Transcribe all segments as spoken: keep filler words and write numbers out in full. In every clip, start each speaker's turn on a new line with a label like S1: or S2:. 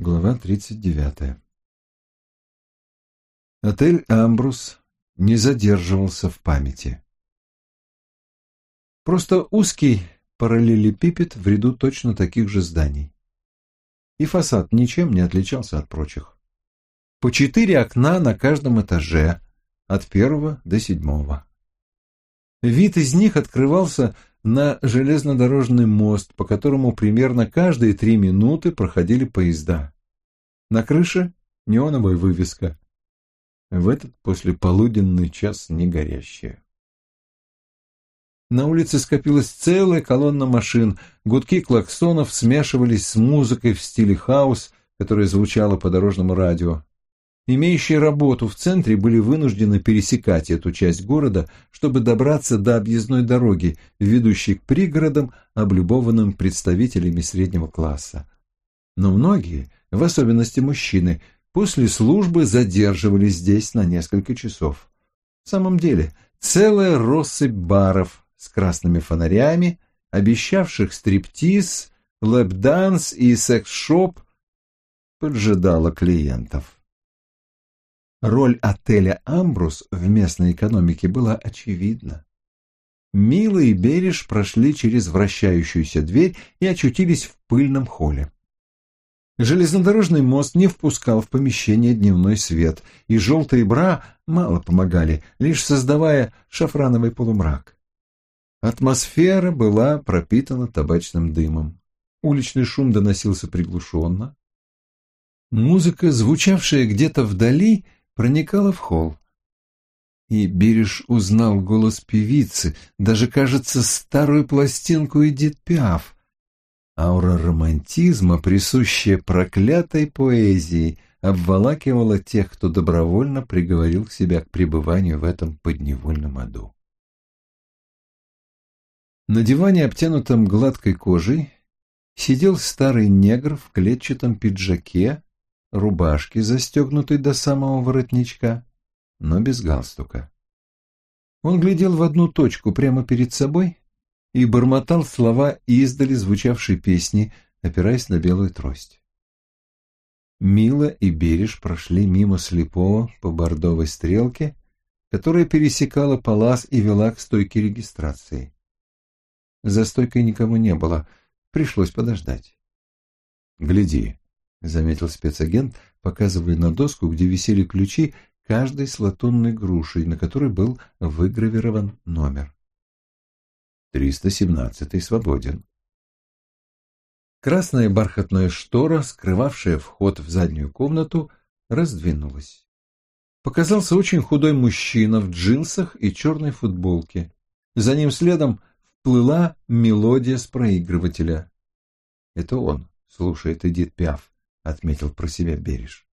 S1: Глава тридцать девятая. Отель «Амбрус» не задерживался в памяти. Просто узкий параллелепипед в ряду точно таких же зданий. И фасад ничем не отличался от прочих. По четыре окна на каждом этаже, от первого до седьмого. Вид из них открывался на железнодорожный мост, по которому примерно каждые три минуты проходили поезда. На крыше неоновая вывеска. В этот послеполуденный час не горящая. На улице скопилась целая колонна машин, гудки клаксонов смешивались с музыкой в стиле хаус, которая звучала по дорожному радио. Имеющие работу в центре были вынуждены пересекать эту часть города, чтобы добраться до объездной дороги, ведущей к пригородам, облюбованным представителями среднего класса. Но многие, в особенности мужчины, после службы задерживались здесь на несколько часов. В самом деле, целая россыпь баров с красными фонарями, обещавших стриптиз, лэп-данс и секс-шоп, поджидала клиентов. Роль отеля «Амбрус» в местной экономике была очевидна. Мила и Бериш прошли через вращающуюся дверь и очутились в пыльном холле. Железнодорожный мост не впускал в помещение дневной свет, и желтые бра мало помогали, лишь создавая шафрановый полумрак. Атмосфера была пропитана табачным дымом. Уличный шум доносился приглушенно. Музыка, звучавшая где-то вдали, проникала в холл. И Бериш узнал голос певицы, даже, кажется, старую пластинку Эдит Пиаф. Аура романтизма, присущая проклятой поэзии, обволакивала тех, кто добровольно приговорил себя к пребыванию в этом подневольном аду. На диване, обтянутом гладкой кожей, сидел старый негр в клетчатом пиджаке, рубашке, застегнутой до самого воротничка, но без галстука. Он глядел в одну точку прямо перед собой и бормотал слова издали звучавшей песни, опираясь на белую трость. Мила и Бериш прошли мимо слепого по бордовой стрелке, которая пересекала палас и вела к стойке регистрации. За стойкой никого не было, пришлось подождать. «Гляди», — заметил спецагент, показывая на доску, где висели ключи, каждой с латунной грушей, на которой был выгравирован номер. триста семнадцатый свободен. Красная бархатная штора, скрывавшая вход в заднюю комнату, раздвинулась. Показался очень худой мужчина в джинсах и черной футболке. За ним следом вплыла мелодия с проигрывателя. «Это он слушает Эдит Пиаф», — отметил про себя Бериш.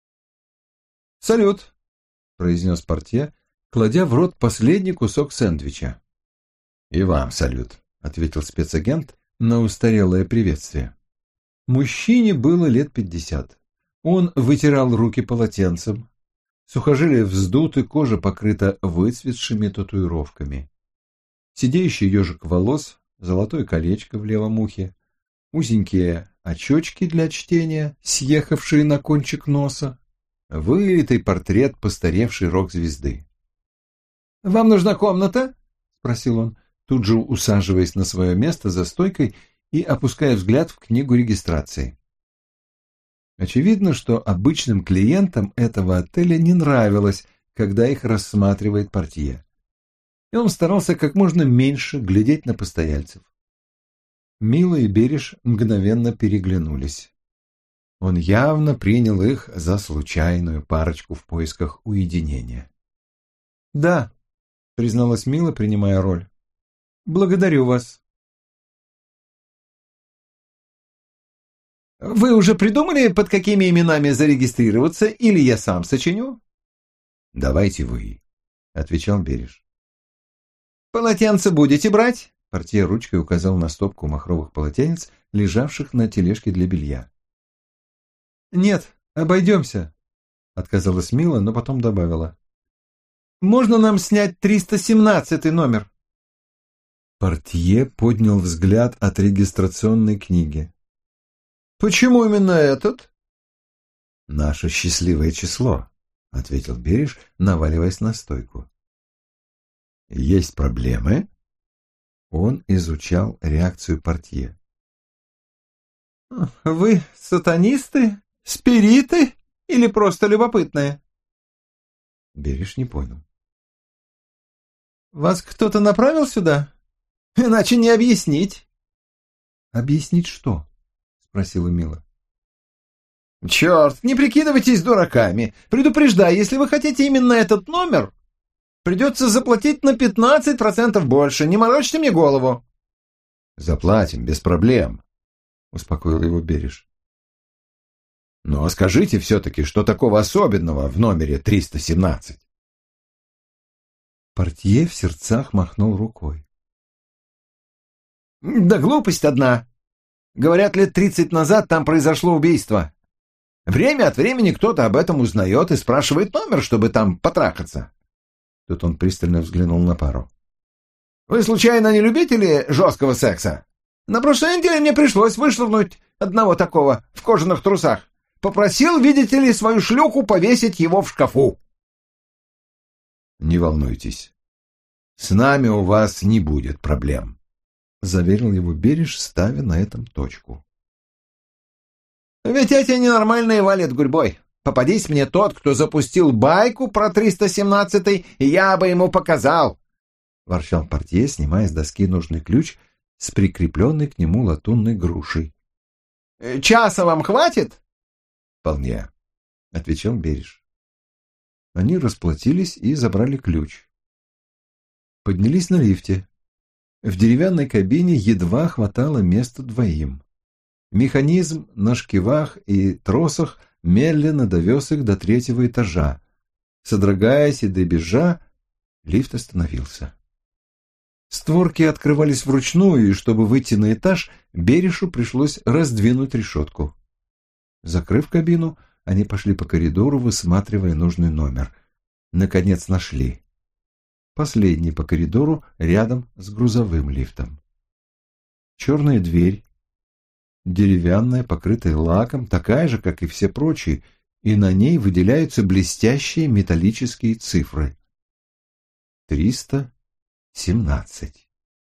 S1: «Салют», — произнес портье, кладя в рот последний кусок сэндвича. «И вам салют», — ответил спецагент на устарелое приветствие. Мужчине было лет пятьдесят. Он вытирал руки полотенцем. Сухожилия вздуты, кожа покрыта выцветшими татуировками. Сидеющий ежик волос, золотое колечко в левом ухе, узенькие очечки для чтения, съехавшие на кончик носа, вылитый портрет постаревшей рок-звезды. «Вам нужна комната?» — спросил он, тут же усаживаясь на свое место за стойкой и опуская взгляд в книгу регистрации. Очевидно, что обычным клиентам этого отеля не нравилось, когда их рассматривает портье. И он старался как можно меньше глядеть на постояльцев. Мила и Бериш мгновенно переглянулись. Он явно принял их за случайную парочку в поисках уединения. «Да», — призналась Мила, принимая роль. «Благодарю вас». «Вы уже придумали, под какими именами зарегистрироваться, или я сам сочиню?» «Давайте вы», — отвечал Бериш.
S2: «Полотенце будете брать?»
S1: Портье ручкой указал на стопку махровых полотенец, лежавших на тележке для белья.
S2: «Нет, обойдемся», — отказалась Мила, но потом добавила. «Можно нам снять триста семнадцатый номер?»
S1: Портье поднял взгляд от регистрационной книги.
S2: «Почему именно этот?»
S1: «Наше счастливое число», — ответил Бериш, наваливаясь на стойку. «Есть проблемы?» Он изучал реакцию портье.
S2: «Вы сатанисты, спириты или просто любопытные?»
S1: Бериш не понял.
S2: «Вас кто-то направил сюда? Иначе не объяснить».
S1: «Объяснить что?» — спросила Мила.
S2: «Черт, не прикидывайтесь дураками. Предупреждаю, если вы хотите именно этот номер, придется заплатить на пятнадцать процентов больше. Не морочьте мне голову».
S1: «Заплатим, без проблем», — успокоил его Бериш. «Но скажите все-таки, что такого особенного в номере триста семнадцать?» Портье в сердцах махнул рукой.
S2: «Да глупость одна. Говорят, лет тридцать назад там произошло убийство. Время от времени кто-то об этом узнает и спрашивает номер, чтобы там потрахаться».
S1: Тут он пристально взглянул на пару.
S2: «Вы, случайно, не любители жесткого секса? На прошлой неделе мне пришлось вышвырнуть одного такого в кожаных трусах. Попросил, видите ли, свою шлюху повесить его в шкафу».
S1: «Не волнуйтесь, с нами у вас не будет проблем», — заверил его Бериш, ставя на этом точку.
S2: «Ведь эти ненормальные валят гурьбой. Попадись мне тот, кто запустил байку про триста семнадцатый, и я бы ему показал», —
S1: ворчал портье, снимая с доски нужный ключ с прикрепленной к нему латунной грушей.
S2: «Часа вам хватит?»
S1: «Вполне», — отвечал Бериш. Они расплатились и забрали ключ. Поднялись на лифте. В деревянной кабине едва хватало места двоим. Механизм на шкивах и тросах медленно довез их до третьего этажа. Содрогаясь и дребезжа, лифт остановился. Створки открывались вручную, и чтобы выйти на этаж, Беришу пришлось раздвинуть решетку. Закрыв кабину, они пошли по коридору, высматривая нужный номер. Наконец нашли. Последний по коридору, рядом с грузовым лифтом. Черная дверь, деревянная, покрытая лаком, такая же, как и все прочие, и на ней выделяются блестящие металлические цифры. Триста семнадцать.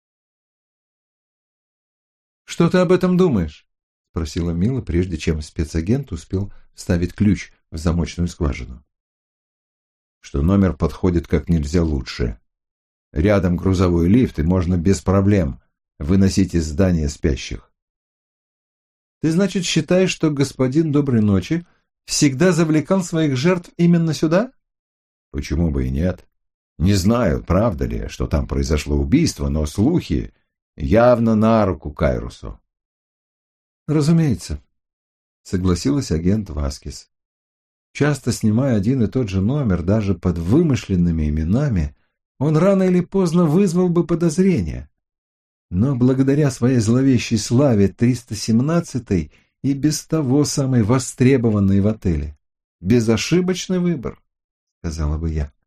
S2: «Что ты об этом думаешь?»
S1: — спросила Мила, прежде чем спецагент успел вставить ключ в замочную скважину. «Что номер подходит как нельзя лучше. Рядом грузовой лифт, и можно без проблем выносить из здания спящих».
S2: «Ты, значит, считаешь, что господин Доброй ночи всегда завлекал своих жертв именно сюда?»
S1: «Почему бы и нет? Не знаю, правда ли, что там произошло убийство, но слухи явно на руку Кайрусу».
S2: «Разумеется», — согласилась агент Васкис. «Часто снимая один и тот же номер, даже под вымышленными именами, он рано или поздно вызвал бы подозрения. Но благодаря своей зловещей славе триста семнадцатый и без того самый востребованный в отеле. Безошибочный выбор, сказала бы я».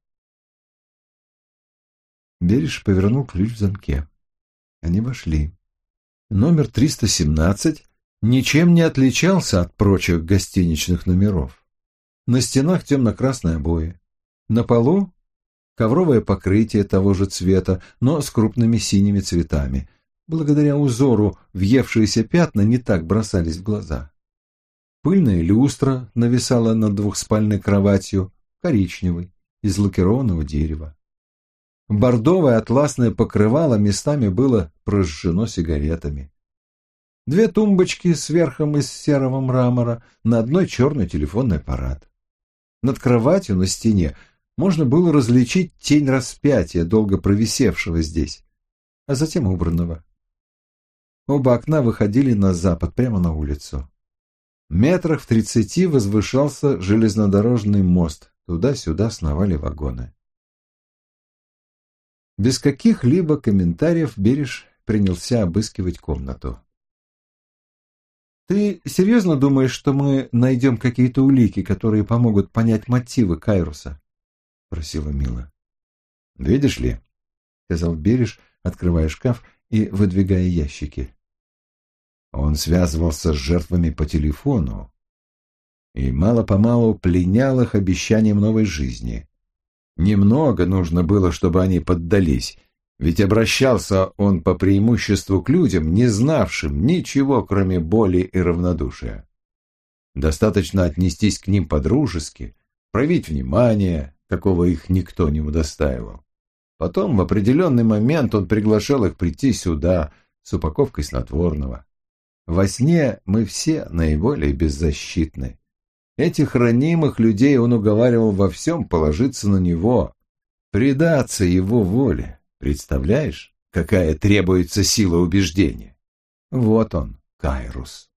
S1: Бериш повернул ключ в замке. Они вошли. Номер триста семнадцать ничем не отличался от прочих гостиничных номеров. На стенах темно-красные обои. На полу ковровое покрытие того же цвета, но с крупными синими цветами. Благодаря узору въевшиеся пятна не так бросались в глаза. Пыльная люстра нависала над двухспальной кроватью, коричневой, из лакированного дерева. Бордовое атласное покрывало местами было прожжено сигаретами. Две тумбочки с верхом из серого мрамора, на одной черный телефонный аппарат. Над кроватью на стене можно было различить тень распятия, долго провисевшего здесь, а затем убранного. Оба окна выходили на запад, прямо на улицу. Метрах в тридцати возвышался железнодорожный мост, туда-сюда сновали вагоны. Без каких-либо комментариев Бериш принялся обыскивать комнату.
S2: «Ты серьезно думаешь, что мы найдем какие-то улики, которые помогут понять мотивы Кайруса?» — спросила Мила.
S1: «Видишь ли», — сказал Бериш, открывая шкаф и выдвигая ящики. «Он связывался с жертвами по телефону. и мало-помалу пленял их обещанием новой жизни. Немного нужно было, чтобы они поддались, ведь обращался он по преимуществу к людям, не знавшим ничего, кроме боли и равнодушия. Достаточно отнестись к ним по-дружески, проявить внимание, какого их никто не удостаивал. Потом в определенный момент он приглашал их прийти сюда с упаковкой снотворного. Во сне мы все наиболее беззащитны. Этих ранимых людей он уговаривал во всем положиться на него, предаться его воле. Представляешь, какая требуется сила убеждения? Вот он, Кайрус.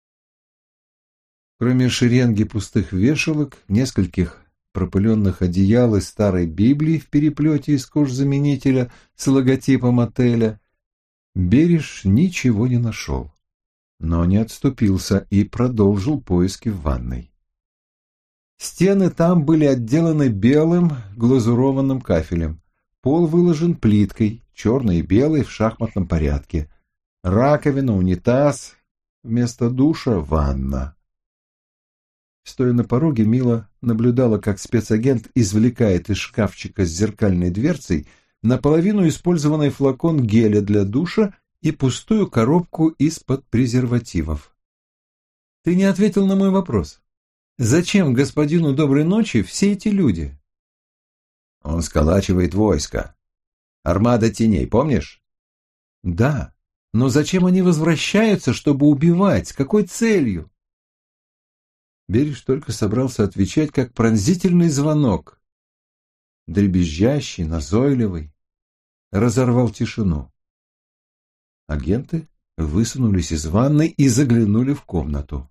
S1: Кроме шеренги пустых вешалок, нескольких пропыленных одеял и старой Библии в переплете из кожзаменителя с логотипом отеля, Бериш ничего не нашел, но не отступился и продолжил поиски в ванной. Стены там были отделаны белым глазурованным кафелем, пол выложен плиткой, черной и белой в шахматном порядке, раковина, унитаз, вместо душа — ванна. Стоя на пороге, Мила наблюдала, как спецагент извлекает из шкафчика с зеркальной дверцей наполовину использованный флакон геля для душа и пустую коробку из-под презервативов. «Ты не ответил на мой вопрос. Зачем господину доброй ночи все эти люди?» «Он сколачивает войско. Армада теней, помнишь?» «Да, но зачем они возвращаются, чтобы убивать? С какой целью?» Бериш только собрался отвечать, как пронзительный звонок, дребезжащий, назойливый, разорвал тишину. Агенты высунулись из ванной и заглянули в комнату.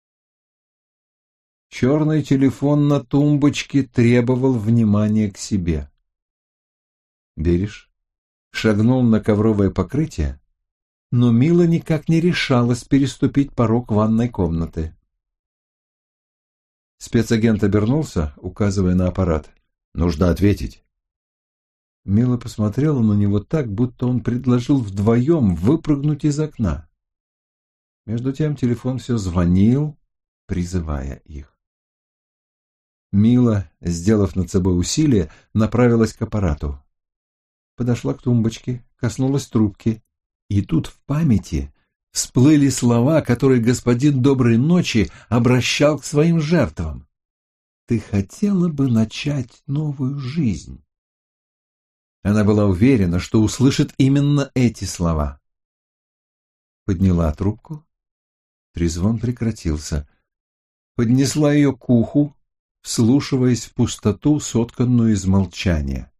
S1: Черный телефон на тумбочке требовал внимания к себе. Бериш шагнул на ковровое покрытие, но Мила никак не решалась переступить порог ванной комнаты. Спецагент обернулся, указывая на аппарат. «Нужно ответить». Мила посмотрела на него так, будто он предложил вдвоем выпрыгнуть из окна. Между тем телефон все звонил, призывая их. Мила, сделав над собой усилие, направилась к аппарату. Подошла к тумбочке, коснулась трубки, и тут в памяти всплыли слова, которые господин доброй ночи обращал к своим жертвам. «Ты хотела бы начать новую жизнь?» Она была уверена, что услышит именно эти слова. Подняла трубку. Трезвон прекратился. Поднесла ее к уху, вслушиваясь в пустоту, сотканную из молчания.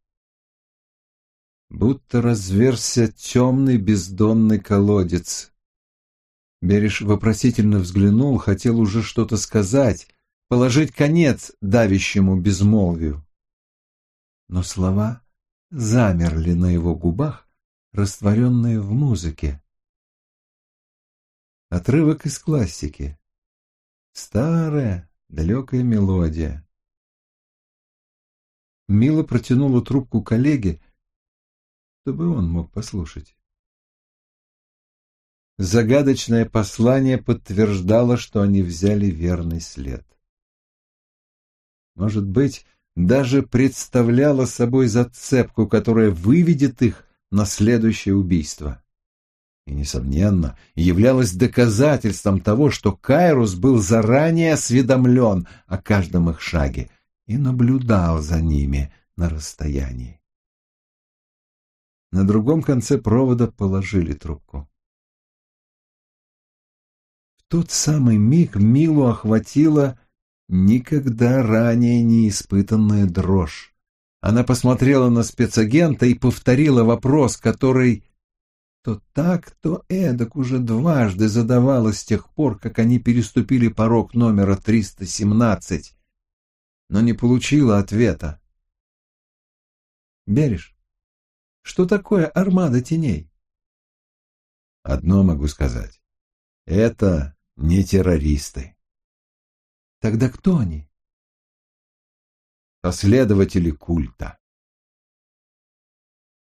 S1: Будто разверзся темный бездонный колодец. Бериш вопросительно взглянул, хотел уже что-то сказать, положить конец давящему безмолвию. Но слова замерли на его губах, растворенные в музыке. Отрывок из классики. Старая, далекая мелодия. Мила протянула трубку коллеге, чтобы он мог послушать. Загадочное послание подтверждало, что они взяли верный след. Может быть, даже представляло собой зацепку, которая выведет их на следующее убийство. И, несомненно, являлось доказательством того, что Кайрус был заранее осведомлен о каждом их шаге и наблюдал за ними на расстоянии. На другом конце провода положили трубку. В тот самый миг Милу охватила никогда ранее не испытанная дрожь. Она посмотрела на спецагента и повторила вопрос, который то так, то эдак уже дважды задавала с тех пор, как они переступили порог номера триста семнадцать, но не получила ответа. «Бериш, что такое армада теней?» «Одно могу сказать. Это не террористы». «Тогда кто они?» «Последователи культа».